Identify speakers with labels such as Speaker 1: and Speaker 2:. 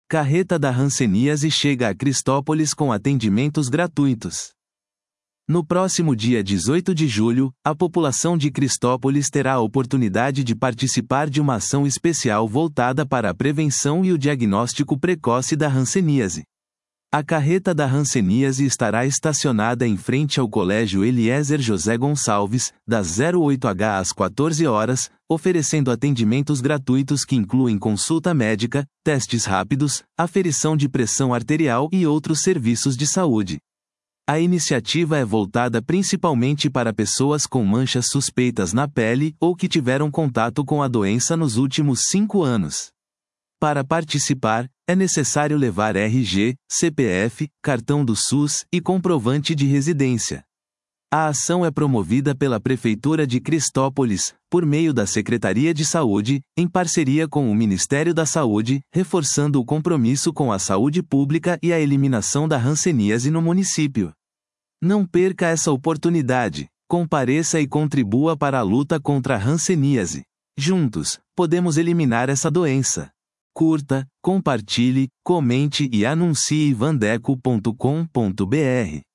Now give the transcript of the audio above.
Speaker 1: Carreta da hanseníase chega a Cristópolis com atendimentos gratuitos. No próximo dia 18 de julho, a população de Cristópolis terá a oportunidade de participar de uma ação especial voltada para a prevenção e o diagnóstico precoce da hanseníase. A carreta da hanseníase estará estacionada em frente ao Colégio Eliezer José Gonçalves, das 08h às 14 horas, oferecendo atendimentos gratuitos que incluem consulta médica, testes rápidos, aferição de pressão arterial e outros serviços de saúde. A iniciativa é voltada principalmente para pessoas com manchas suspeitas na pele ou que tiveram contato com a doença nos últimos 5 anos. Para participar, é necessário levar RG, CPF, cartão do SUS e comprovante de residência. A ação é promovida pela Prefeitura de Cristópolis, por meio da Secretaria de Saúde, em parceria com o Ministério da Saúde, reforçando o compromisso com a saúde pública e a eliminação da hanseníase no município. Não perca essa oportunidade. Compareça e contribua para a luta contra a hanseníase. Juntos, podemos eliminar essa doença. Curta, compartilhe, comente e anuncie vandeco.com.br.